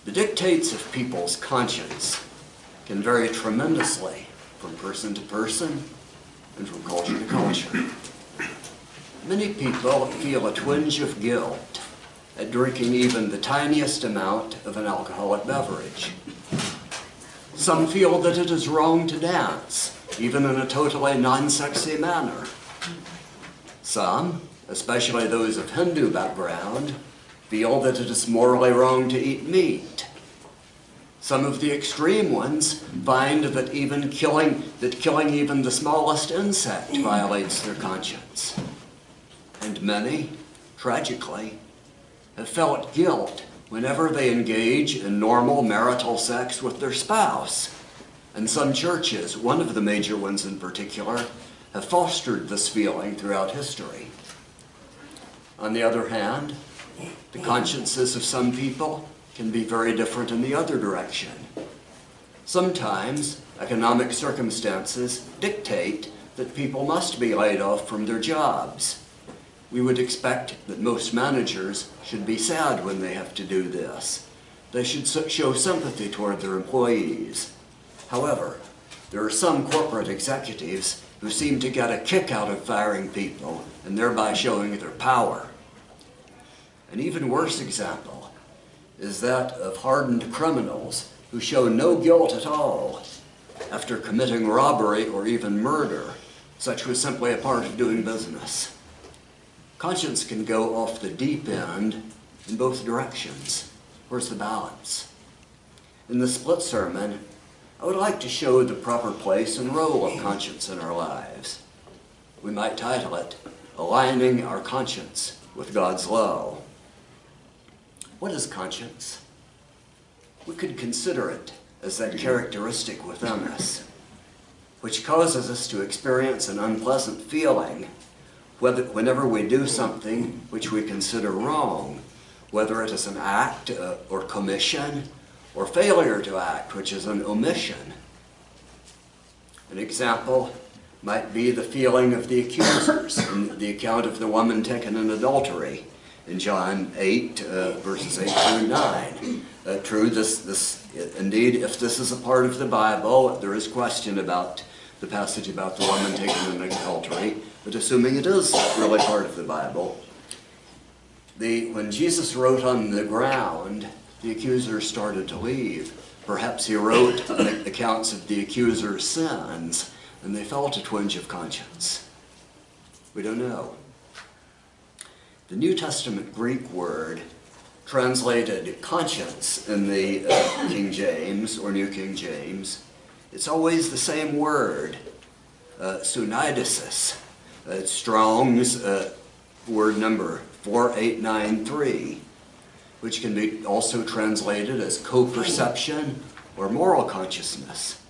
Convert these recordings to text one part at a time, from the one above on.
The dictates of people's conscience can vary tremendously from person to person and from culture to culture. Many people feel a twinge of guilt at drinking even the tiniest amount of an alcoholic beverage. Some feel that it is wrong to dance, even in a totally non-sexy manner. Some, especially those of Hindu background, feel that it is morally wrong to eat meat. Some of the extreme ones find that killing even the smallest insect violates their conscience. And many, tragically, have felt guilt whenever they engage in normal marital sex with their spouse. And some churches, one of the major ones in particular, have fostered this feeling throughout history. On the other hand, the consciences of some people can be very different in the other direction. Sometimes economic circumstances dictate that people must be laid off from their jobs. We would expect that most managers should be sad when they have to do this. They should show sympathy toward their employees. However, there are some corporate executives who seem to get a kick out of firing people and thereby showing their power. An even worse example is that of hardened criminals who show no guilt at all after committing robbery or even murder. Such was simply a part of doing business. Conscience can go off the deep end in both directions. Where's the balance? In the split sermon, I would like to show the proper place and role of conscience in our lives. We might title it, Aligning Our Conscience with God's Law. What is conscience? We could consider it as that characteristic within us, which causes us to experience an unpleasant feeling whenever we do something which we consider wrong, whether it is an act or commission, or failure to act, which is an omission. An example might be the feeling of the accusers in the account of the woman taken in adultery in John 8, verses 8 through 9. True, indeed, if this is a part of the Bible, there is question about the passage about the woman taken in adultery, but assuming it is really part of the Bible, when Jesus wrote on the ground, the accusers started to leave. Perhaps he wrote accounts of the accuser's sins, and they felt a twinge of conscience. We don't know. The New Testament Greek word translated conscience in the King James or New King James, it's always the same word, suneidesis. It's Strong's word number 4893, which can be also translated as co-perception or moral consciousness.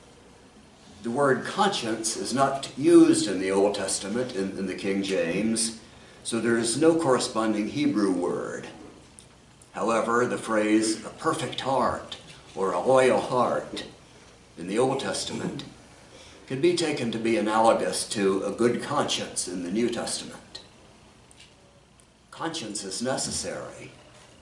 The word conscience is not used in the Old Testament in the King James, so there is no corresponding Hebrew word. However, the phrase a perfect heart or a loyal heart in the Old Testament can be taken to be analogous to a good conscience in the New Testament. Conscience is necessary.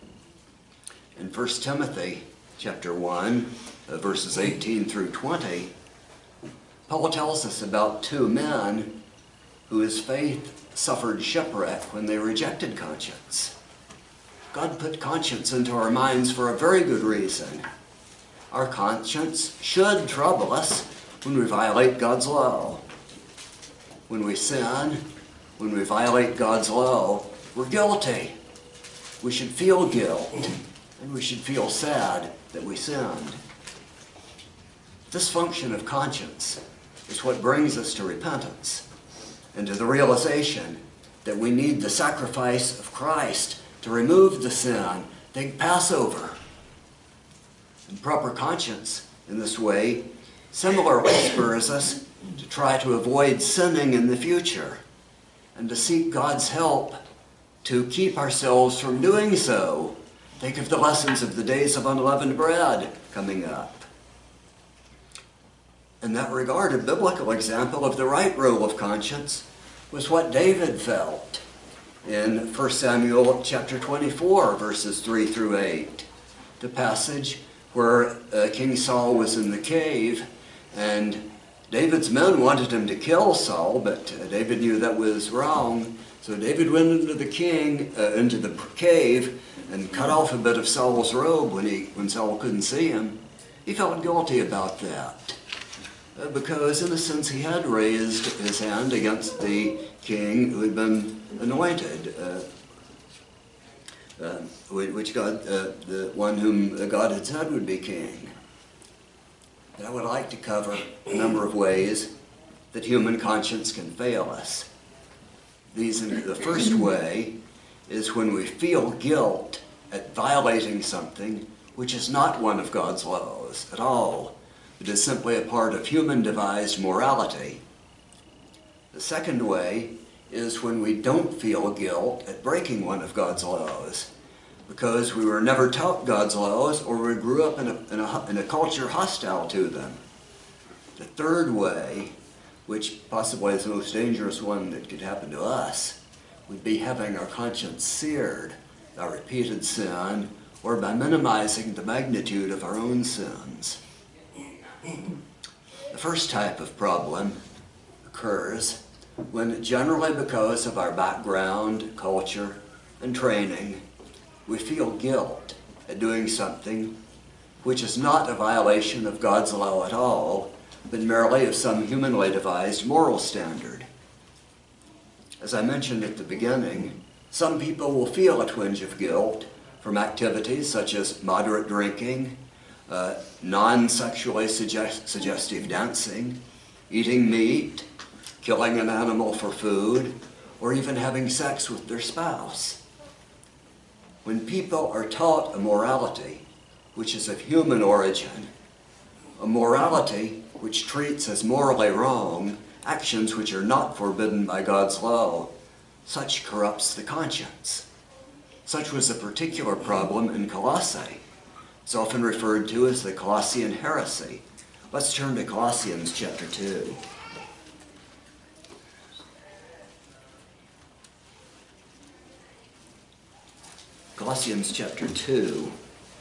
In 1 Timothy chapter 1, verses 18 through 20, Paul tells us about two men whose faith suffered shipwreck when they rejected conscience. God put conscience into our minds for a very good reason. Our conscience should trouble us when we violate God's law. When we sin, when we violate God's law, we're guilty. We should feel guilt, and we should feel sad that we sinned. This function of conscience is what brings us to repentance and to the realization that we need the sacrifice of Christ to remove the sin, the Passover. And proper conscience in this way similarly spurs us to try to avoid sinning in the future and to seek God's help to keep ourselves from doing so. Think of the lessons of the days of unleavened bread coming up. In that regard, a biblical example of the right role of conscience was what David felt in 1 Samuel chapter 24, verses 3 through 8. the passage where King Saul was in the cave, and David's men wanted him to kill Saul, but David knew that was wrong. So David went into the cave and cut off a bit of Saul's robe when Saul couldn't see him. He felt guilty about that because, in a sense, he had raised his hand against the king who had been anointed, the one whom God had said would be king. And I would like to cover a number of ways that human conscience can fail us. The first way is when we feel guilt at violating something which is not one of God's laws at all. It is simply a part of human-devised morality. The second way is when we don't feel guilt at breaking one of God's laws, because we were never taught God's laws, or we grew up in a culture hostile to them. The third way, which possibly is the most dangerous one that could happen to us, would be having our conscience seared by repeated sin or by minimizing the magnitude of our own sins. The first type of problem occurs when, generally because of our background, culture, and training, we feel guilt at doing something which is not a violation of God's law at all, but merely of some humanly devised moral standard. As I mentioned at the beginning, some people will feel a twinge of guilt from activities such as moderate drinking, non-sexually suggestive dancing, eating meat, killing an animal for food, or even having sex with their spouse. When people are taught a morality which is of human origin, a morality which treats as morally wrong actions which are not forbidden by God's law, such corrupts the conscience. Such was a particular problem in Colossae. It's often referred to as the Colossian heresy. Let's turn to Colossians chapter 2. Colossians chapter 2,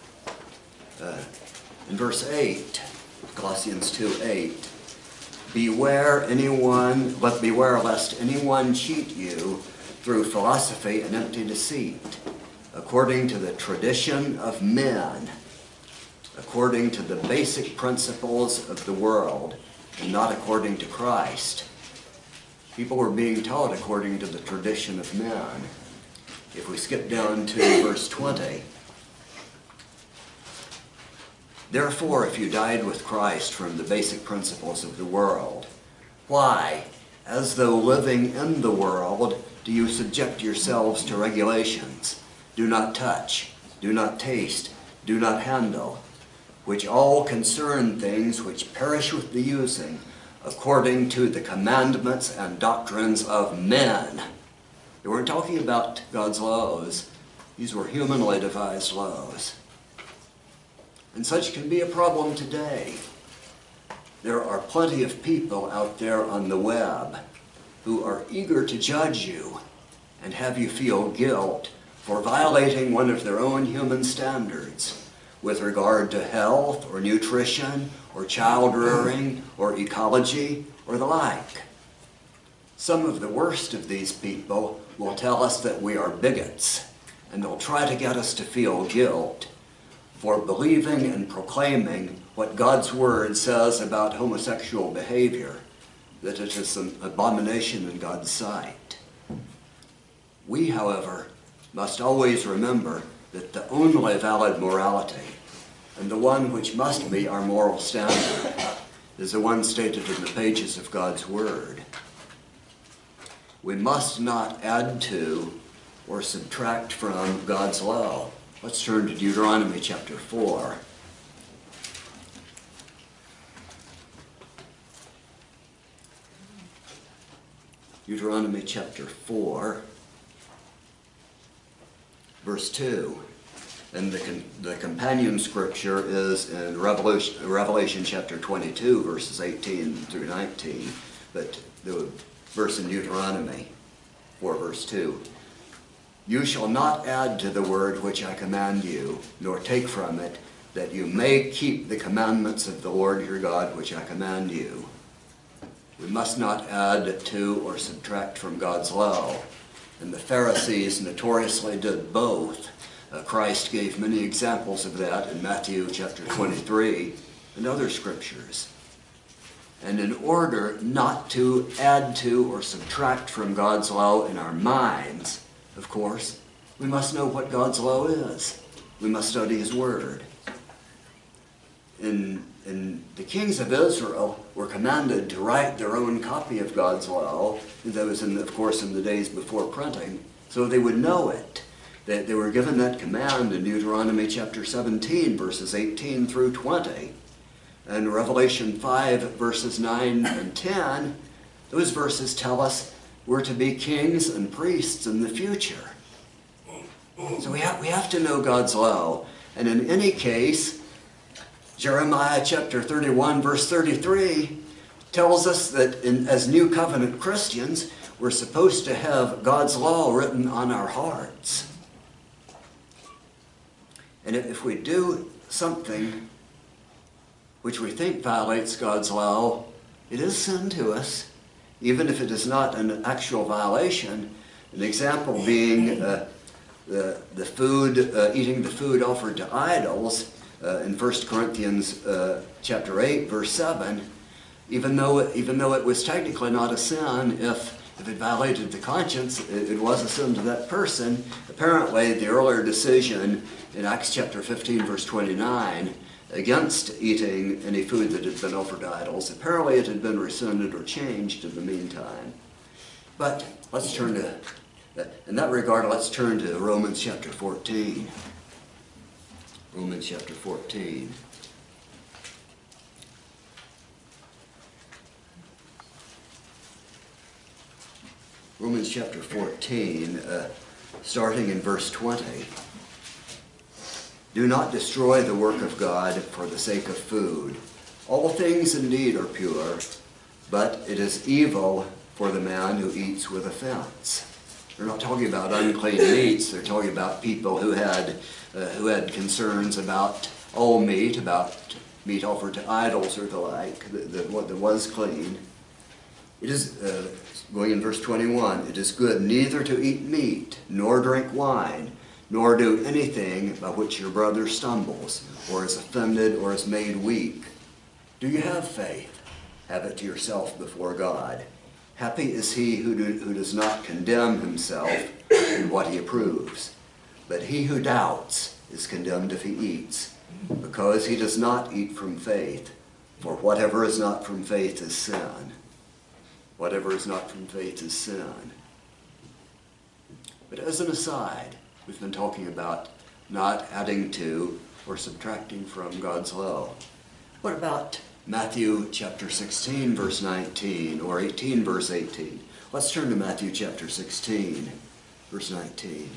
in verse 8, Colossians 2:8. Beware lest anyone cheat you through philosophy and empty deceit, according to the tradition of men, according to the basic principles of the world, and not according to Christ. People were being taught according to the tradition of men. If we skip down to verse 20, therefore, if you died with Christ from the basic principles of the world, why, as though living in the world, do you subject yourselves to regulations? Do not touch, do not taste, do not handle, which all concern things which perish with the using, according to the commandments and doctrines of men. They weren't talking about God's laws. These were humanly devised laws. And such can be a problem today. There are plenty of people out there on the web who are eager to judge you and have you feel guilt for violating one of their own human standards with regard to health or nutrition or child rearing or ecology or the like. Some of the worst of these people will tell us that we are bigots, and they'll try to get us to feel guilt for believing and proclaiming what God's Word says about homosexual behavior, that it is an abomination in God's sight. We, however, must always remember that the only valid morality, and the one which must be our moral standard, is the one stated in the pages of God's Word. We must not add to or subtract from God's law. Let's turn to Deuteronomy chapter 4. Deuteronomy chapter 4, verse 2. And the companion scripture is in Revelation chapter 22, verses 18 through 19. But the verse in Deuteronomy 4, verse 2. You shall not add to the word which I command you, nor take from it, that you may keep the commandments of the Lord your God which I command you. We must not add to or subtract from God's law. And the Pharisees notoriously did both. Christ gave many examples of that in Matthew chapter 23 and other scriptures. And in order not to add to or subtract from God's law in our minds, of course, we must know what God's law is. We must study His Word. And the kings of Israel were commanded to write their own copy of God's law. That was, of course, in the days before printing, so they would know it. They were given that command in Deuteronomy chapter 17, verses 18 through 20. And Revelation 5, verses 9 and 10, those verses tell us we're to be kings and priests in the future. So we have to know God's law. And in any case, Jeremiah chapter 31, verse 33 tells us that as New Covenant Christians, we're supposed to have God's law written on our hearts. And if we do something which we think violates God's law, it is sin to us, even if it is not an actual violation. An example being the food, eating the food offered to idols. In 1 Corinthians chapter 8, verse 7, even though it was technically not a sin, if it violated the conscience, it was a sin to that person. Apparently, the earlier decision in Acts chapter 15, verse 29, against eating any food that had been offered to idols, apparently it had been rescinded or changed in the meantime. But let's turn to, in that regard, let's turn to Romans chapter 14. Romans chapter 14. Romans chapter 14, starting in verse 20. Do not destroy the work of God for the sake of food. All things indeed are pure, but it is evil for the man who eats with offense. They're not talking about unclean meats. They're talking about people who had concerns about all meat, about meat offered to idols or the like, that was clean. It is, going in verse 21, it is good neither to eat meat, nor drink wine, nor do anything by which your brother stumbles, or is offended, or is made weak. Do you have faith? Have it to yourself before God. Happy is he who does not condemn himself in what he approves. But he who doubts is condemned if he eats, because he does not eat from faith. For whatever is not from faith is sin. Whatever is not from faith is sin. But as an aside, we've been talking about not adding to or subtracting from God's law. What about Matthew chapter 16, verse 19, or 18, verse 18? Let's turn to Matthew chapter 16, verse 19.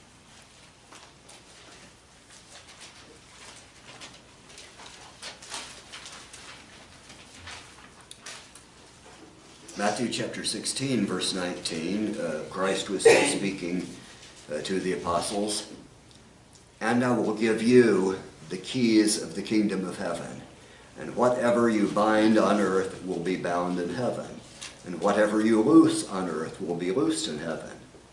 Matthew chapter 16, verse 19, Christ was speaking to the apostles, "And I will give you the keys of the kingdom of heaven, and whatever you bind on earth will be bound in heaven, and whatever you loose on earth will be loosed in heaven."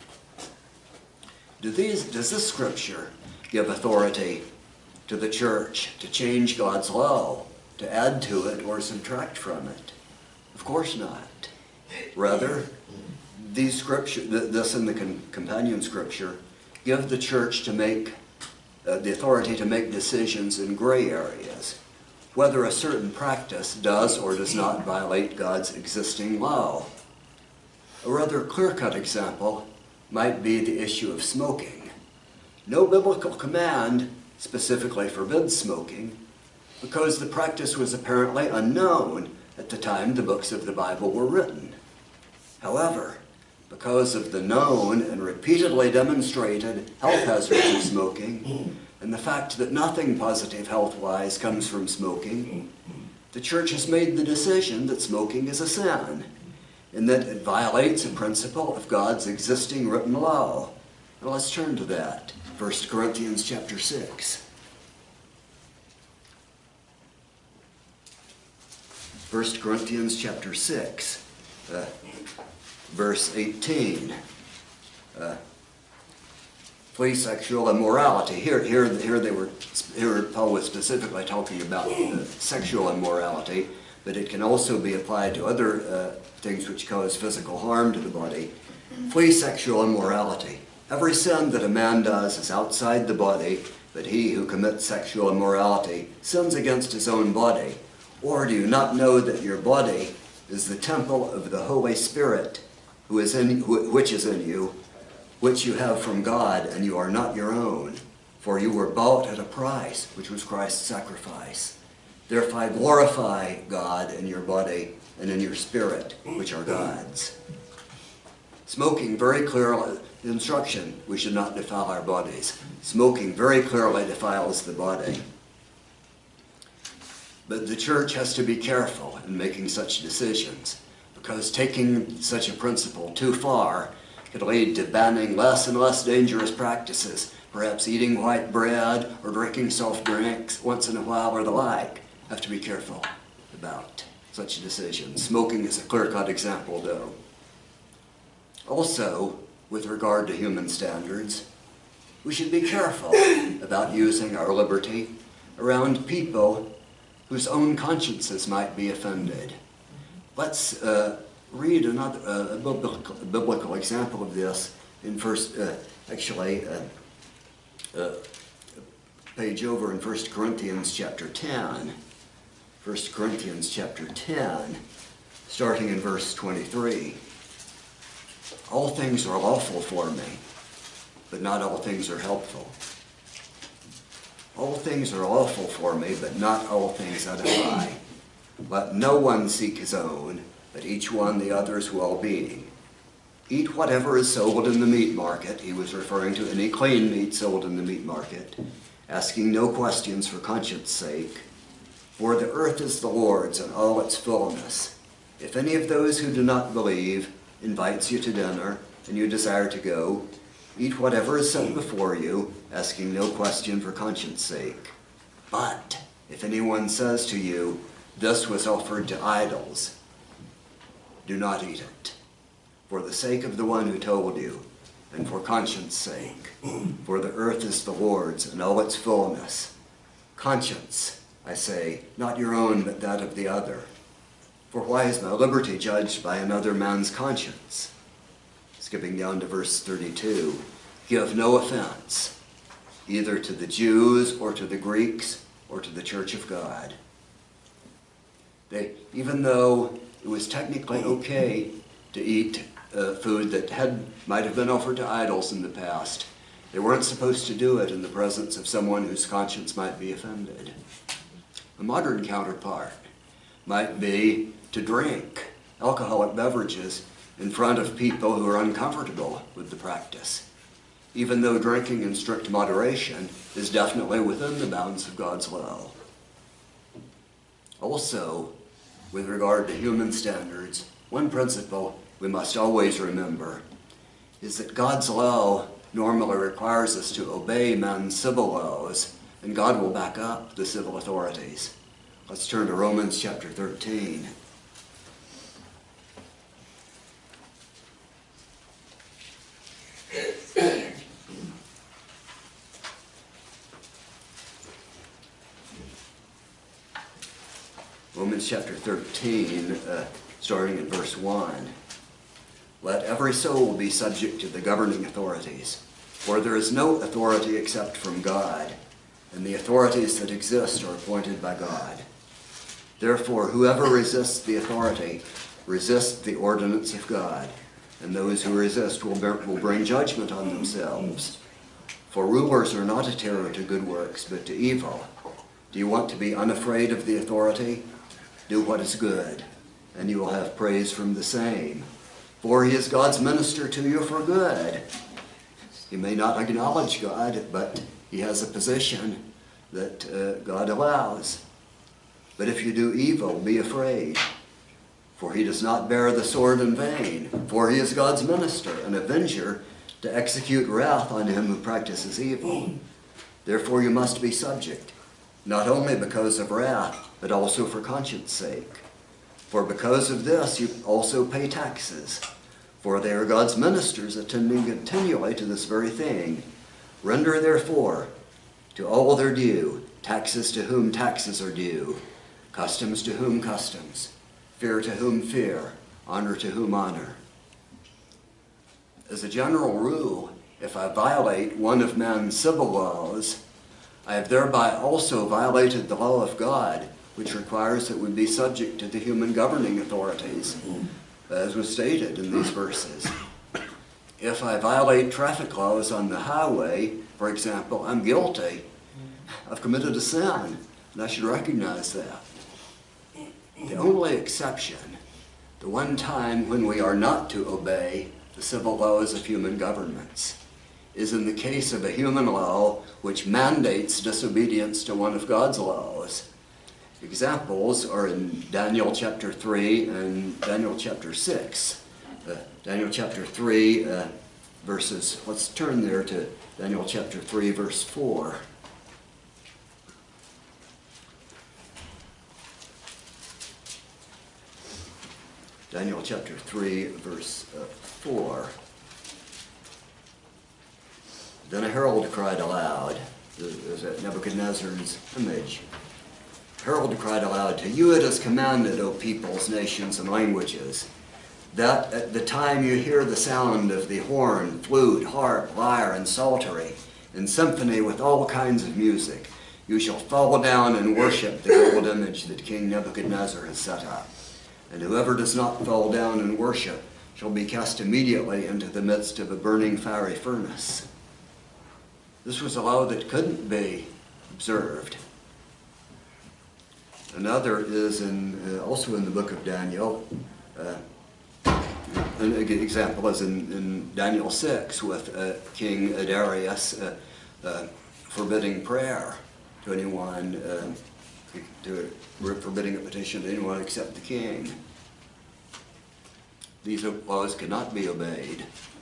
Does this scripture give authority to the church to change God's law, to add to it or subtract from it? Of course not. Rather, these this and the companion scripture give the church to make the authority to make decisions in gray areas, whether a certain practice does or does not violate God's existing law. A rather clear-cut example might be the issue of smoking. No biblical command specifically forbids smoking, because the practice was apparently unknown at the time the books of the Bible were written. However, because of the known and repeatedly demonstrated health hazards of smoking, and the fact that nothing positive health-wise comes from smoking, the church has made the decision that smoking is a sin, and that it violates a principle of God's existing written law. Now let's turn to that. 1 Corinthians chapter 6. 1 Corinthians chapter 6, verse 18. Flee sexual immorality. Here Paul was specifically talking about sexual immorality, but it can also be applied to other things which cause physical harm to the body. Flee sexual immorality. Every sin that a man does is outside the body, but he who commits sexual immorality sins against his own body. Or do you not know that your body is the temple of the Holy Spirit, which is in you, which you have from God, and you are not your own? For you were bought at a price, which was Christ's sacrifice. Therefore glorify God in your body and in your spirit, which are God's. Smoking very clearly, the instruction, we should not defile our bodies. Smoking very clearly defiles the body. But the church has to be careful in making such decisions, because taking such a principle too far could lead to banning less and less dangerous practices, perhaps eating white bread or drinking soft drinks once in a while or the like. Have to be careful about such decisions. Smoking is a clear-cut example, though. Also, with regard to human standards, we should be careful about using our liberty around people whose own consciences might be offended. Let's read another biblical example of this in page over in 1 Corinthians chapter 10. 1 Corinthians chapter 10, starting in verse 23. All things are lawful for me, but not all things are helpful. All things are lawful for me, but not all things edify. Let no one seek his own, but each one the other's well-being. Eat whatever is sold in the meat market. He was referring to any clean meat sold in the meat market, asking no questions for conscience sake. For the earth is the Lord's and all its fullness. If any of those who do not believe invites you to dinner, and you desire to go, eat whatever is set before you, asking no question for conscience sake. But if anyone says to you, this was offered to idols, do not eat it, for the sake of the one who told you, and for conscience sake. For the earth is the Lord's and all its fullness. Conscience, I say, not your own, but that of the other. For why is my liberty judged by another man's conscience? Skipping down to verse 32. Give no offense, either to the Jews or to the Greeks or to the church of God. Even though it was technically okay to eat food that might have been offered to idols in the past, they weren't supposed to do it in the presence of someone whose conscience might be offended. A modern counterpart might be to drink alcoholic beverages in front of people who are uncomfortable with the practice, even though drinking in strict moderation is definitely within the bounds of God's law. Also, with regard to human standards, one principle we must always remember is that God's law normally requires us to obey men's civil laws, and God will back up the civil authorities. Let's turn to Romans chapter 13. Romans chapter 13, starting at verse 1. Let every soul be subject to the governing authorities, for there is no authority except from God, and the authorities that exist are appointed by God. Therefore, whoever resists the authority resists the ordinance of God, and those who resist will bring judgment on themselves. For rulers are not a terror to good works, but to evil. Do you want to be unafraid of the authority? Do what is good, and you will have praise from the same. For he is God's minister to you for good. He may not acknowledge God, but he has a position that God allows. But if you do evil, be afraid, for he does not bear the sword in vain, for he is God's minister, an avenger to execute wrath on him who practices evil. Therefore you must be subject, not only because of wrath, but also for conscience sake. For because of this you also pay taxes, for they are God's ministers, attending continually to this very thing. Render therefore to all their due, taxes to whom taxes are due, customs to whom customs, fear to whom fear, honor to whom honor. As a general rule, if I violate one of man's civil laws, I have thereby also violated the law of God, which requires that we be subject to the human governing authorities, as was stated in these verses. If I violate traffic laws on the highway, for example, I'm guilty. I've committed a sin, and I should recognize that. The only exception, the one time when we are not to obey the civil laws of human governments, is in the case of a human law which mandates disobedience to one of God's laws. Examples are in Daniel chapter 3 and Daniel chapter 6. Daniel chapter 3 verses, let's turn there to Daniel chapter 3 verse 4. Daniel chapter 3 verse 4. Then a herald cried aloud. There's Nebuchadnezzar's image. Herald cried aloud, to you it is commanded, O peoples, nations, and languages, that at the time you hear the sound of the horn, flute, harp, lyre, and psaltery, and symphony with all kinds of music, you shall fall down and worship the gold image that King Nebuchadnezzar has set up. And whoever does not fall down and worship shall be cast immediately into the midst of a burning fiery furnace. This was a law that couldn't be observed. Another is also in the book of Daniel. An example is in Daniel 6 with King Darius forbidding prayer to anyone, forbidding a petition to anyone except the king. These laws cannot be obeyed.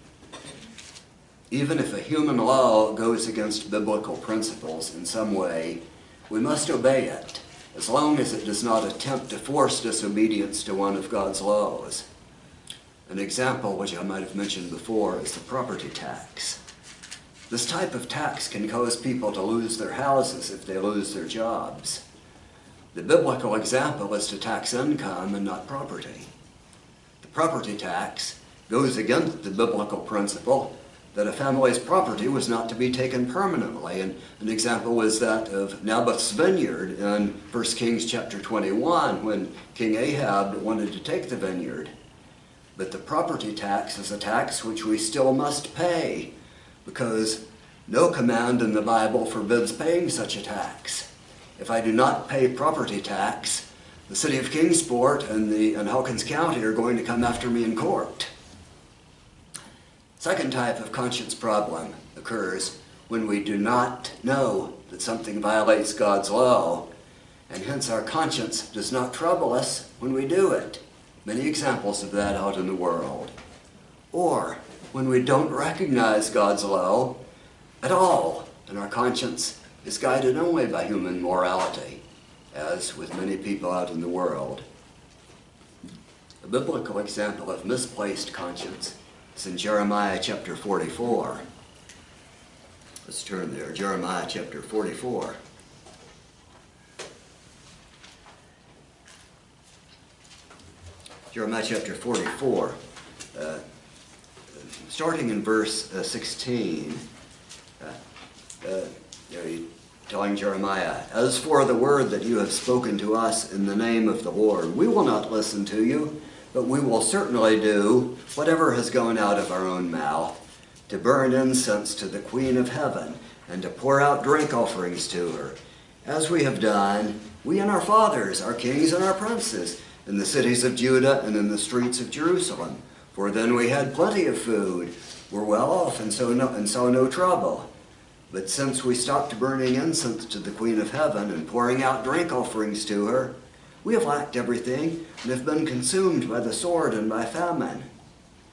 Even if a human law goes against biblical principles in some way, we must obey it, as long as it does not attempt to force disobedience to one of God's laws. An example, which I might have mentioned before, is the property tax. This type of tax can cause people to lose their houses if they lose their jobs. The biblical example is to tax income and not property. The property tax goes against the biblical principle that a family's property was not to be taken permanently. And an example was that of Naboth's vineyard in 1 Kings chapter 21, when King Ahab wanted to take the vineyard. But the property tax is a tax which we still must pay, because no command in the Bible forbids paying such a tax. If I do not pay property tax, the city of Kingsport and Hawkins County are going to come after me in court. Second type of conscience problem occurs when we do not know that something violates God's law, and hence our conscience does not trouble us when we do it. Many examples of that out in the world. Or when we don't recognize God's law at all, and our conscience is guided only by human morality, as with many people out in the world. A biblical example of misplaced conscience is in Jeremiah chapter 44. Let's turn there, Jeremiah chapter 44. Jeremiah chapter 44, starting in verse 16, telling Jeremiah, as for the word that you have spoken to us in the name of the Lord, we will not listen to you, but we will certainly do whatever has gone out of our own mouth, to burn incense to the Queen of Heaven, and to pour out drink offerings to her, as we have done, we and our fathers, our kings and our princes, in the cities of Judah and in the streets of Jerusalem. For then we had plenty of food, were well off, and saw no trouble. But since we stopped burning incense to the Queen of Heaven and pouring out drink offerings to her, we have lacked everything and have been consumed by the sword and by famine.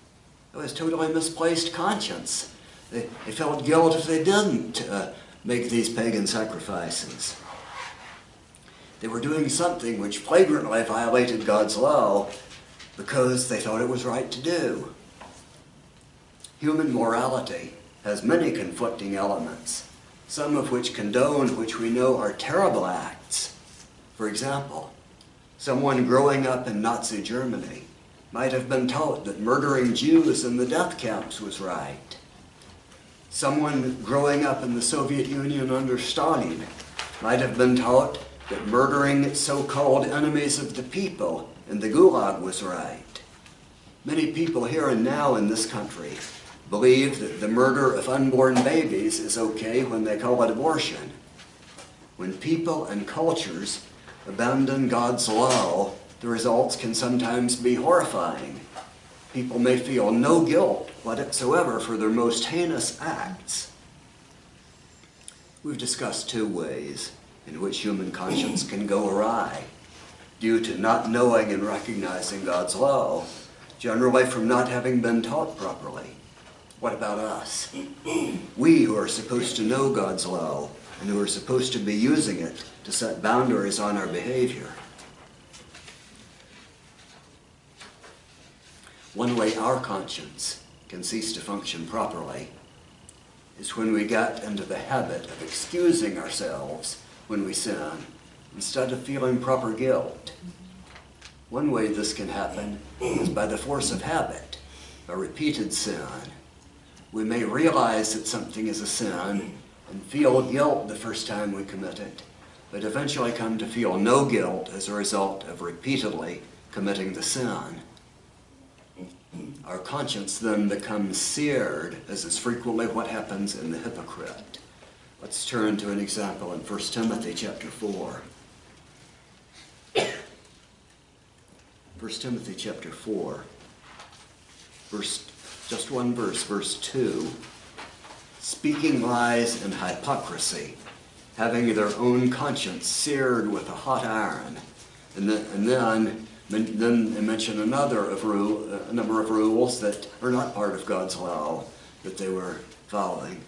It was totally misplaced conscience. They felt guilt if they didn't make these pagan sacrifices. They were doing something which flagrantly violated God's law because they thought it was right to do. Human morality has many conflicting elements, some of which condone which we know are terrible acts. For example, someone growing up in Nazi Germany might have been taught that murdering Jews in the death camps was right. Someone growing up in the Soviet Union under Stalin might have been taught that murdering so-called enemies of the people in the Gulag was right. Many people here and now in this country believe that the murder of unborn babies is okay when they call it abortion. When people and cultures abandon God's law, the results can sometimes be horrifying. People may feel no guilt whatsoever for their most heinous acts. We've discussed two ways in which human conscience can go awry due to not knowing and recognizing God's law, generally from not having been taught properly. What about us? We who are supposed to know God's law and who are supposed to be using it to set boundaries on our behavior. One way our conscience can cease to function properly is when we get into the habit of excusing ourselves when we sin instead of feeling proper guilt. One way this can happen is by the force of habit, by repeated sin. We may realize that something is a sin and feel guilt the first time we commit it, but eventually come to feel no guilt as a result of repeatedly committing the sin. Our conscience then becomes seared, as is frequently what happens in the hypocrite. Let's turn to an example in 1 Timothy chapter 4. 1 Timothy chapter 4, just one verse, verse 2. Speaking lies and hypocrisy, having their own conscience seared with a hot iron. And then they mention a number of rules that are not part of God's law that they were following.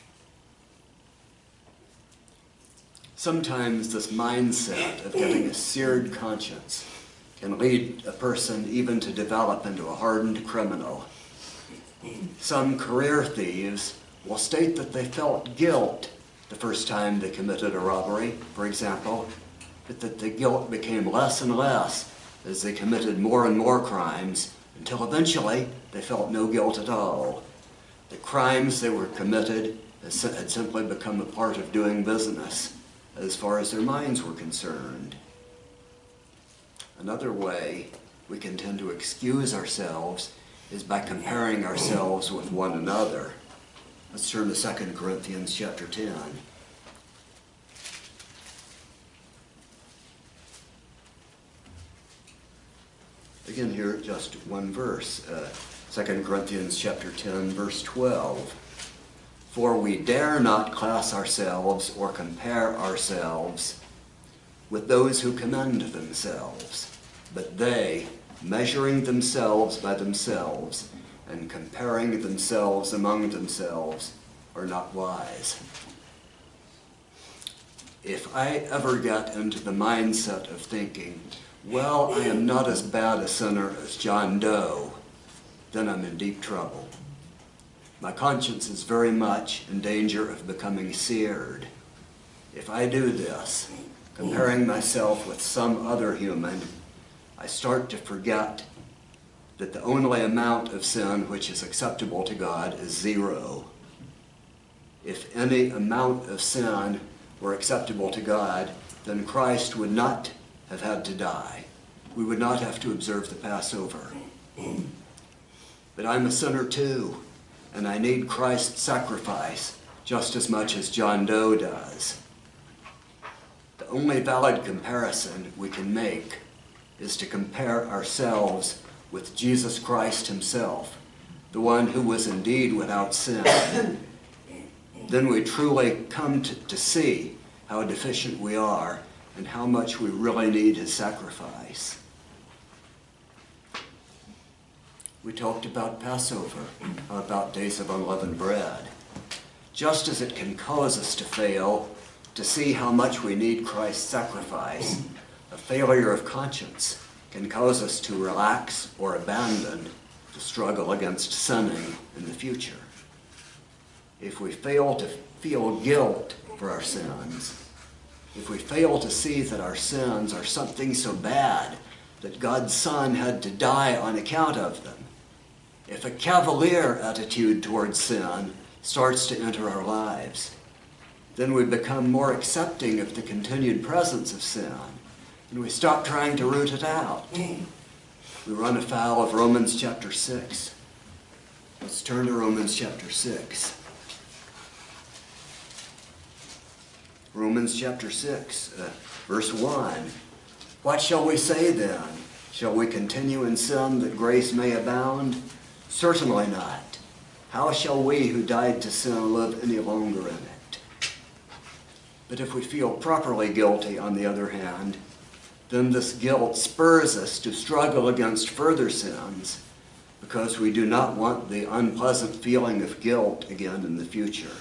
Sometimes this mindset of getting a seared conscience can lead a person even to develop into a hardened criminal. Some career thieves will state that they felt guilt the first time they committed a robbery, for example, but that the guilt became less and less as they committed more and more crimes until eventually they felt no guilt at all. The crimes they were committed had simply become a part of doing business as far as their minds were concerned. Another way we can tend to excuse ourselves is by comparing ourselves with one another. Let's turn to 2 Corinthians chapter 10. Again here, just one verse. 2 Corinthians chapter 10, verse 12. For we dare not class ourselves or compare ourselves with those who commend themselves, but they, measuring themselves by themselves and comparing themselves among themselves, are not wise. If I ever get into the mindset of thinking, well, I am not as bad a sinner as John Doe, then I'm in deep trouble. My conscience is very much in danger of becoming seared. If I do this, comparing myself with some other human, I start to forget that the only amount of sin which is acceptable to God is 0. If any amount of sin were acceptable to God, then Christ would not have had to die. We would not have to observe the Passover. But I'm a sinner too, and I need Christ's sacrifice just as much as John Doe does. The only valid comparison we can make is to compare ourselves with Jesus Christ himself, the one who was indeed without sin. Then we truly come to see how deficient we are and how much we really need his sacrifice. We talked about Passover, about days of unleavened bread. Just as it can cause us to fail, to see how much we need Christ's sacrifice, a failure of conscience can cause us to relax or abandon the struggle against sinning in the future. If we fail to feel guilt for our sins, if we fail to see that our sins are something so bad that God's Son had to die on account of them, if a cavalier attitude towards sin starts to enter our lives, then we become more accepting of the continued presence of sin, and we stop trying to root it out. We run afoul of Romans chapter 6. Let's turn to Romans chapter 6. Romans chapter 6, verse 1. What shall we say then? Shall we continue in sin that grace may abound? Certainly not. How shall we who died to sin live any longer in it? But if we feel properly guilty, on the other hand, then this guilt spurs us to struggle against further sins because we do not want the unpleasant feeling of guilt again in the future.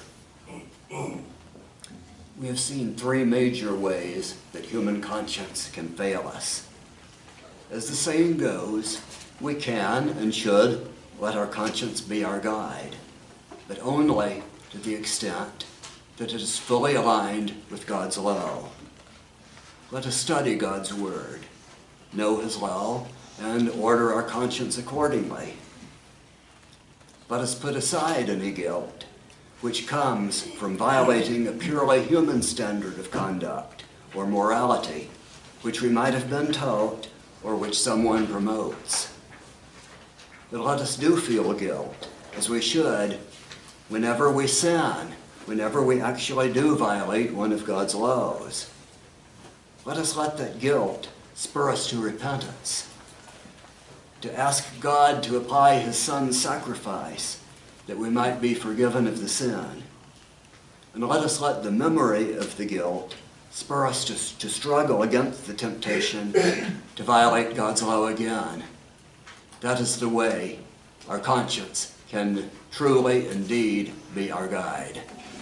We have seen three major ways that human conscience can fail us. As the saying goes, we can and should let our conscience be our guide, but only to the extent that it is fully aligned with God's law. Let us study God's Word, know His law, and order our conscience accordingly. Let us put aside any guilt which comes from violating a purely human standard of conduct or morality, which we might have been taught or which someone promotes. But let us do feel guilt, as we should, whenever we sin, whenever we actually do violate one of God's laws. Let us let that guilt spur us to repentance, to ask God to apply His Son's sacrifice that we might be forgiven of the sin. And let us let the memory of the guilt spur us to struggle against the temptation to violate God's law again. That is the way our conscience can truly indeed be our guide.